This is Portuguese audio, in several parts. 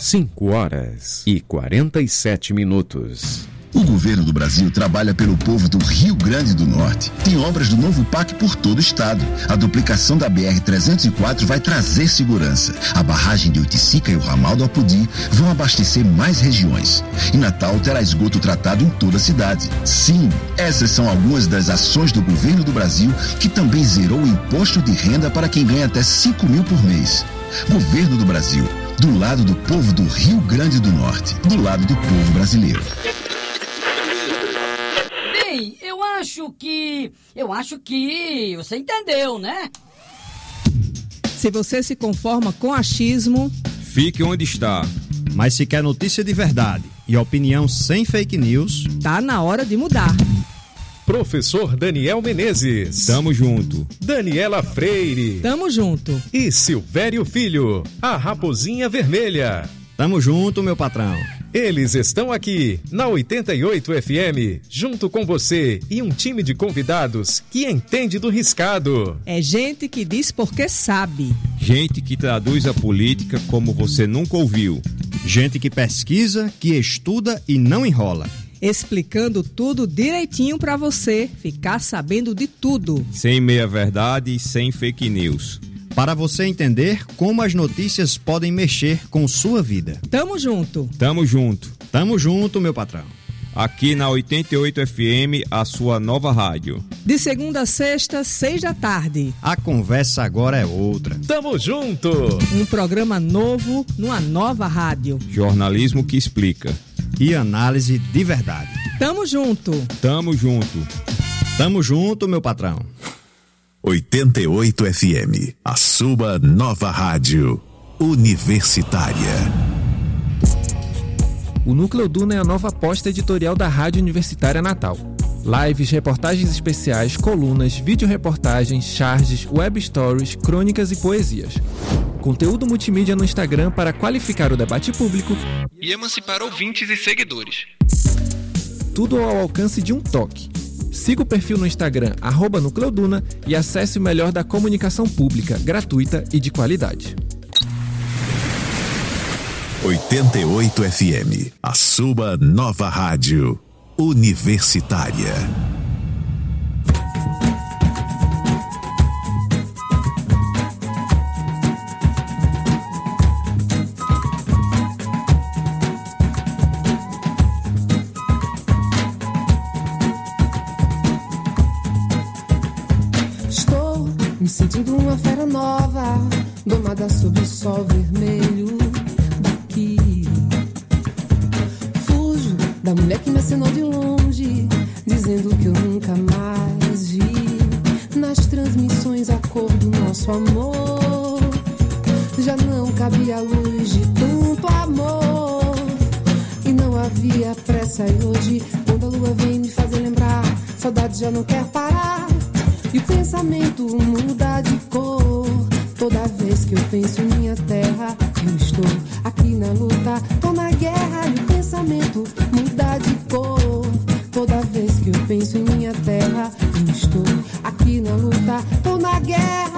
5h47. O governo do Brasil trabalha pelo povo do Rio Grande do Norte. Tem obras do novo PAC por todo o estado. A duplicação da BR-304 vai trazer segurança. A barragem de Oiticica e o ramal do Apodi vão abastecer mais regiões. E Natal terá esgoto tratado em toda a cidade. Sim, essas são algumas das ações do governo do Brasil, que também zerou o imposto de renda para quem ganha até 5 mil por mês. Governo do Brasil, do lado do povo do Rio Grande do Norte, do lado do povo brasileiro. Eu acho que você entendeu, né? Se você se conforma com achismo, fique onde está. Mas se quer notícia de verdade e opinião sem fake news, tá na hora de mudar. Professor Daniel Menezes. Tamo junto. Daniela Freire. Tamo junto. E Silvério Filho, a Raposinha Vermelha. Tamo junto, meu patrão. Eles estão aqui, na 88 FM, junto com você e um time de convidados que entende do riscado. É gente que diz porque sabe. Gente que traduz a política como você nunca ouviu. Gente que pesquisa, que estuda e não enrola. Explicando tudo direitinho pra você ficar sabendo de tudo. Sem meia-verdade e sem fake news. Para você entender como as notícias podem mexer com sua vida. Tamo junto. Tamo junto. Tamo junto, meu patrão. Aqui na 88 FM, a sua nova rádio. De segunda a sexta, 6 da tarde. A conversa agora é outra. Tamo junto. Um programa novo, numa nova rádio. Jornalismo que explica. E análise de verdade. Tamo junto. Tamo junto. Tamo junto, meu patrão. 88 FM, a sua nova rádio universitária. O Núcleo Duna é a nova aposta editorial da Rádio Universitária Natal. Lives, reportagens especiais, colunas, vídeo-reportagens, charges, web stories, crônicas e poesias. Conteúdo multimídia no Instagram para qualificar o debate público e emancipar ouvintes e seguidores. Tudo ao alcance de um toque. Siga o perfil no Instagram @Nucleoduna e acesse o melhor da comunicação pública, gratuita e de qualidade. 88 FM, a sua nova rádio universitária. Me sentindo uma fera nova, domada sob o sol vermelho daqui. Fujo da mulher que me acenou de longe, dizendo que eu nunca mais vi. Nas transmissões a cor do nosso amor, já não cabia a luz de tanto amor. E não havia pressa, e hoje, quando a lua vem me fazer lembrar, saudade já não quer parar. E o pensamento muda de cor. Toda vez que eu penso em minha terra, eu estou aqui na luta, tô na guerra. E o pensamento muda de cor. Toda vez que eu penso em minha terra, eu estou aqui na luta, tô na guerra.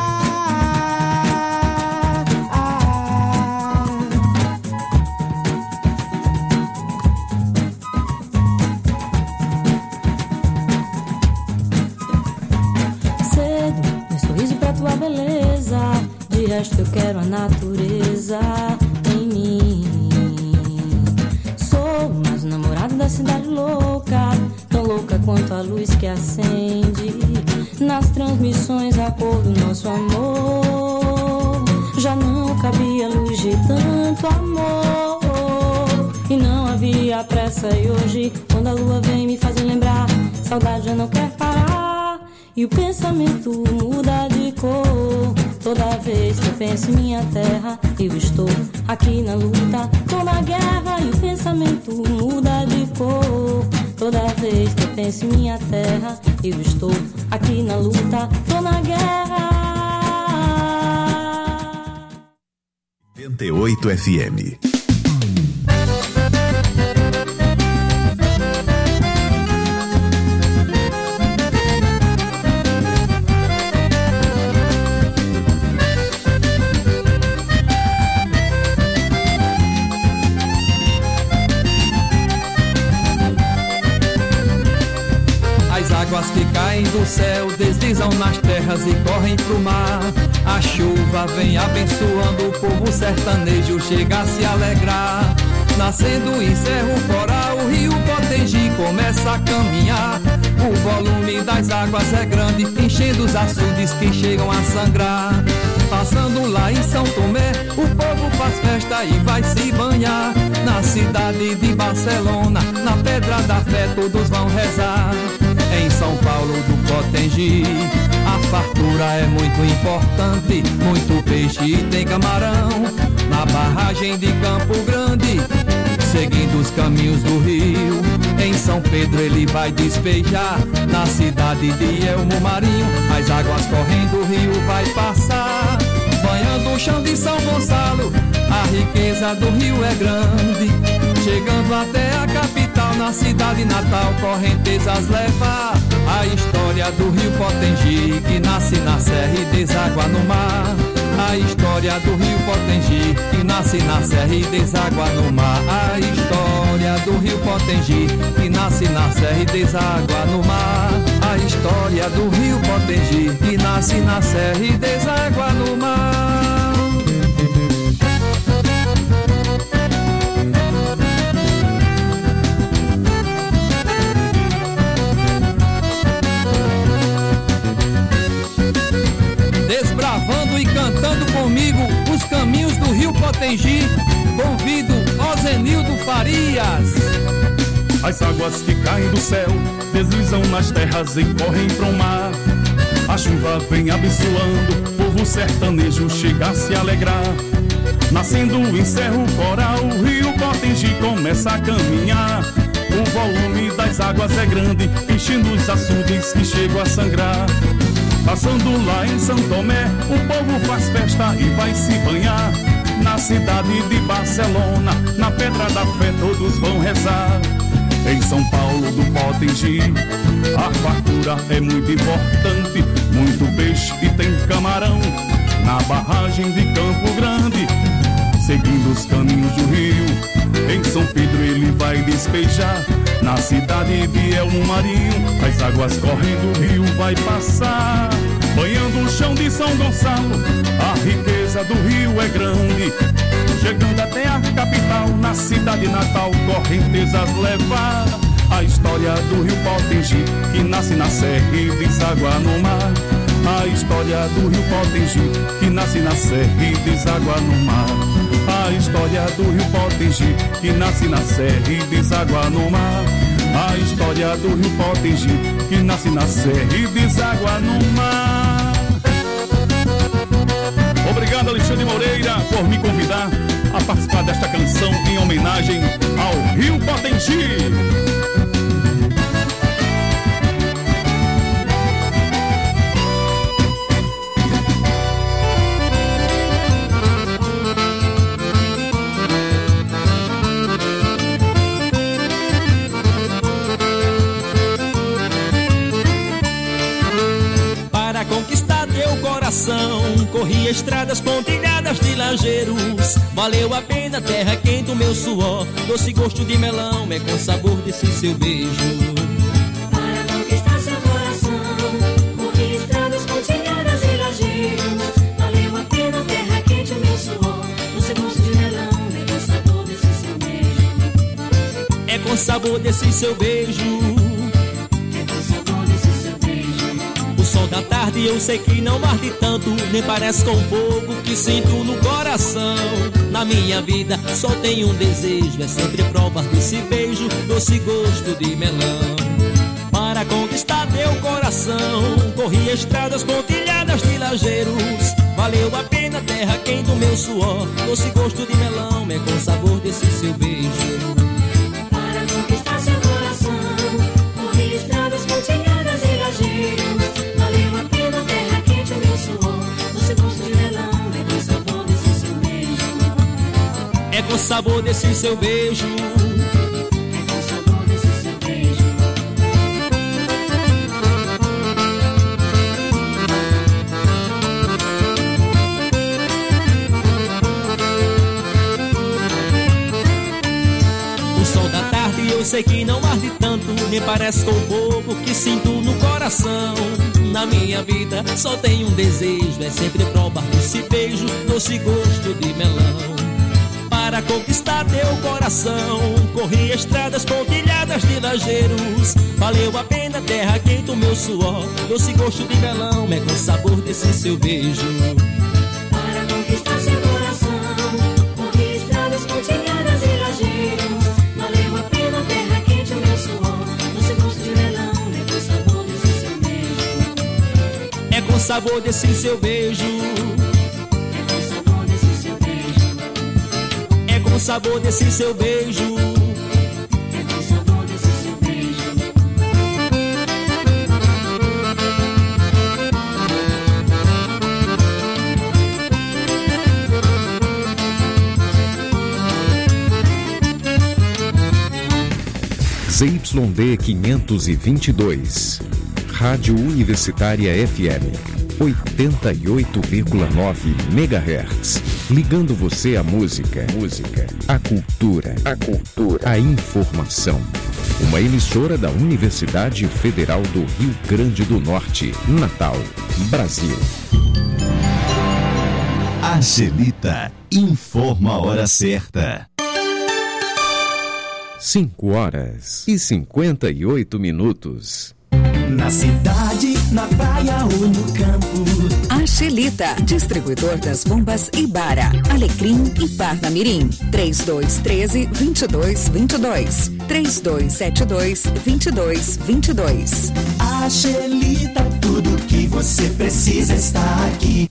Tua beleza, de resto eu quero a natureza em mim. Sou mais namorado da cidade louca, tão louca quanto a luz que acende nas transmissões a cor do nosso amor. Já não cabia luz de tanto amor e não havia pressa. E hoje, quando a lua vem me fazer lembrar, saudade já não quer parar. E o pensamento muda de cor. Toda vez que eu penso em minha terra, eu estou aqui na luta, tô na guerra. E o pensamento muda de cor. Toda vez que eu penso em minha terra, eu estou aqui na luta, tô na guerra. 88 FM. caem do céu, deslizam nas terras e correm pro mar. A chuva vem abençoando o povo sertanejo, chega a se alegrar. Nascendo em Cerro Coral, o rio Potengi começa a caminhar. O volume das águas é grande, enchendo os açudes que chegam a sangrar. Passando lá em São Tomé, o povo faz festa e vai se banhar. Na cidade de Barcelona, na Pedra da Fé, todos vão rezar. Em São Paulo do Potengi, a fartura é muito importante. Muito peixe e tem camarão. Na barragem de Campo Grande, seguindo os caminhos do rio, em São Pedro ele vai despejar. Na cidade de Elmo Marinho, as águas correndo, o rio vai passar. Banhando o chão de São Gonçalo, a riqueza do rio é grande. Chegando até a capital, na cidade natal, correntezas leva a história do rio Potengi, que nasce na serra e deságua no mar. A história do rio Potengi, que nasce na serra e deságua no mar. A história do rio Potengi, que nasce na serra e deságua no mar. A história do rio Potengi, que nasce na serra e deságua no mar. Desbravando e cantando comigo os caminhos do rio Potengi, convido Ozenildo Farias. As águas que caem do céu deslizam nas terras e correm pro mar. A chuva vem abençoando, o povo sertanejo chega a se alegrar. Nascendo em Cerro Coral, o rio Potengi começa a caminhar. O volume das águas é grande, enchendo os açudes que chegam a sangrar. Passando lá em São Tomé, o povo faz festa e vai se banhar. Na cidade de Barcelona, na Pedra da Fé, todos vão rezar. Em São Paulo do Potengi, a fartura é muito importante. Muito peixe e tem camarão. Na barragem de Campo Grande, seguindo os caminhos do rio, em São Pedro ele vai despejar. Na cidade de Elmo Marinho, as águas correndo, o rio vai passar. Banhando o chão de São Gonçalo, a riqueza do rio é grande. Chegando até a capital, na cidade natal, correntezas levar. A história do rio Potengi, que nasce na serra e deságua no mar. A história do rio Potengi, que nasce na serra e deságua no mar. A história do rio Potengi, que nasce na serra e deságua no mar. A história do rio Potengi, que nasce na serra e deságua no mar. Obrigado, Alexandre Moreira, por me convidar a participar desta canção em homenagem ao rio Potengi. Corri estradas pontilhadas de lajeiros. Valeu a pena, terra quente, o meu suor. Doce gosto de melão é com sabor desse seu beijo. Para conquistar seu coração, corri estradas pontilhadas de lajeiros. Valeu a pena, terra quente, o meu suor. Doce gosto de melão é com sabor desse seu beijo. É com sabor desse seu beijo. O sol da tarde eu sei que não arde tanto, nem parece com o fogo que sinto no coração. Na minha vida só tenho um desejo, é sempre provar desse beijo, doce gosto de melão. Para conquistar teu coração, corri estradas pontilhadas de lajeiros. Valeu a pena, terra quente, o meu suor. Doce gosto de melão é com sabor desse seu beijo. Para conquistar seu coração, corri estradas pontilhadas de lajeiros. É com sabor desse seu beijo. É com sabor desse seu beijo. O sol da tarde eu eu sei que não arde tanto, nem parece com o fogo que sinto no coração. Na minha vida só tem um desejo, é sempre provar desse beijo, doce gosto de melão. Para conquistar teu coração, corri estradas pontilhadas de lajeiros. Valeu a pena, terra quente, o meu suor, doce gosto de melão, é com sabor desse seu beijo. Para conquistar seu coração, corri estradas pontilhadas de lajeiros. Valeu a pena, terra quente, o meu suor, doce gosto de melão, é com sabor desse seu beijo. É com sabor desse seu beijo. Com sabor desse seu beijo. É com sabor desse seu beijo. ZYD 522, Rádio Universitária FM 88,9 MHz, ligando você à música, à cultura, à informação. Uma emissora da Universidade Federal do Rio Grande do Norte, Natal, Brasil. A Angelita informa a hora certa. 5h58. Na cidade, na praia ou no campo. Angelita, distribuidor das bombas Ibara, Alecrim e Parnamirim. 3213-2222. 3272-2222. Angelita, tudo que você precisa está aqui.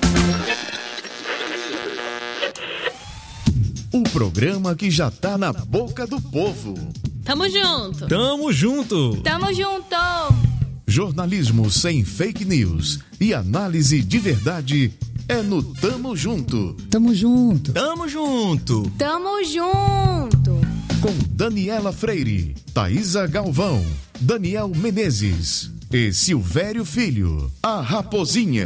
Um programa que já tá na boca do povo. Tamo junto. Tamo junto. Tamo junto. Jornalismo sem fake news e análise de verdade é no Tamo Junto. Tamo junto. Tamo junto. Tamo junto. Com Daniela Freire, Thaisa Galvão, Daniel Menezes e Silvério Filho, a Raposinha.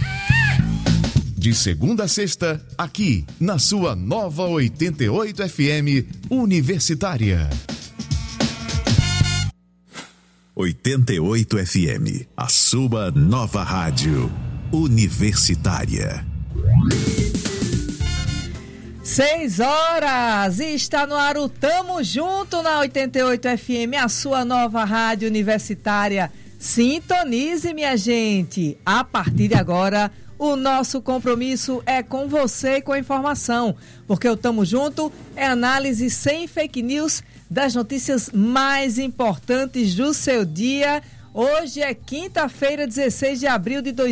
De segunda a sexta, aqui na sua nova 88 FM Universitária. 88 FM, a sua nova rádio universitária. 6h e está no ar o Tamo Junto na 88 FM, a sua nova rádio universitária. Sintonize, minha gente. A partir de agora, o nosso compromisso é com você e com a informação, porque o Tamo Junto é análise sem fake news das notícias mais importantes do seu dia. Hoje é quinta-feira, 16 de abril de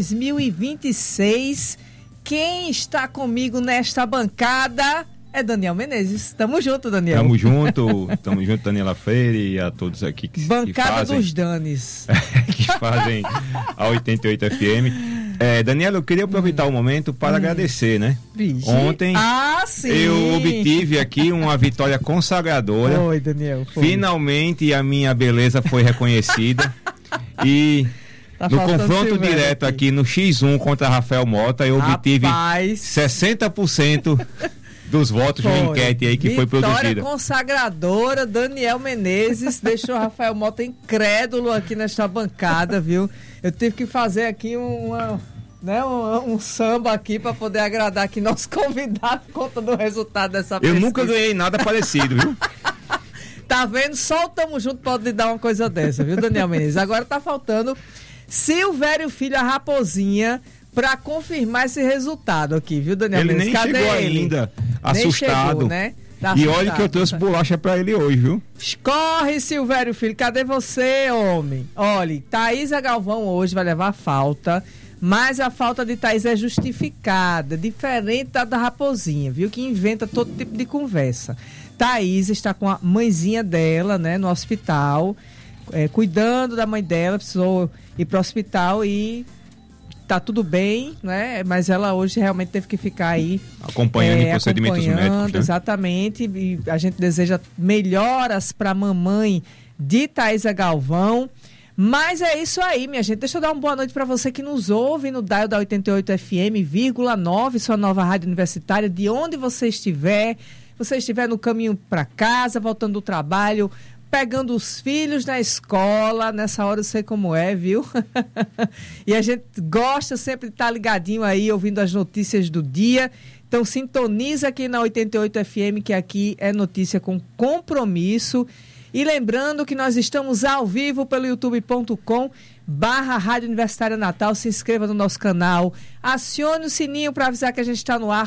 2026. Quem está comigo nesta bancada é Daniel Menezes. Tamo junto, Daniel. Tamo junto, Daniela Freire, e a todos aqui que bancada fazem, dos Danes. que fazem a 88 FM. Daniela, eu queria aproveitar o momento para agradecer, né? Vixe. Ontem eu obtive aqui uma vitória consagradora. Oi, Daniel. Foi. Finalmente a minha beleza foi reconhecida. E no confronto direto aqui no X1 contra Rafael Mota, eu obtive 60% dos votos de uma enquete aí que foi produzida. Vitória consagradora, Daniel Menezes deixou Rafael Mota incrédulo aqui nesta bancada, viu? Eu tive que fazer aqui um samba aqui para poder agradar aqui nosso convidado por conta do resultado dessa pesquisa. Eu nunca ganhei nada parecido, viu? Tá vendo? Só o Tamo Junto pode lhe dar uma coisa dessa, viu, Daniel Menezes? Agora tá faltando Silvério Filho, a Raposinha, para confirmar esse resultado aqui, viu, Daniel Menezes? Ele nem chegou ainda, assustado. Chegou, né? Tá e assustado. olha que eu trouxe bolacha pra ele hoje, viu? Corre, Silvério Filho, cadê você, homem? Olha, Thaisa Galvão hoje vai levar falta, mas a falta de Thaís é justificada, diferente da Raposinha, viu? Que inventa todo tipo de conversa. Thaís está com a mãezinha dela, né, no hospital, cuidando da mãe dela, precisou ir pro hospital e tá tudo bem, né? Mas ela hoje realmente teve que ficar aí acompanhando em procedimentos médicos, né? Exatamente. E a gente deseja melhoras para a mamãe de Thaisa Galvão. Mas é isso aí, minha gente. Deixa eu dar uma boa noite para você que nos ouve no dial da 88 FM,9, sua nova rádio universitária, de onde você estiver. Você estiver no caminho para casa, voltando do trabalho, pegando os filhos na escola, nessa hora eu sei como é, viu? E a gente gosta sempre de estar ligadinho aí, ouvindo as notícias do dia. Então sintoniza aqui na 88 FM, que aqui é notícia com compromisso. E lembrando que nós estamos ao vivo pelo youtube.com/Rádio Universitária Natal. Se inscreva no nosso canal, acione o sininho para avisar que a gente está no ar.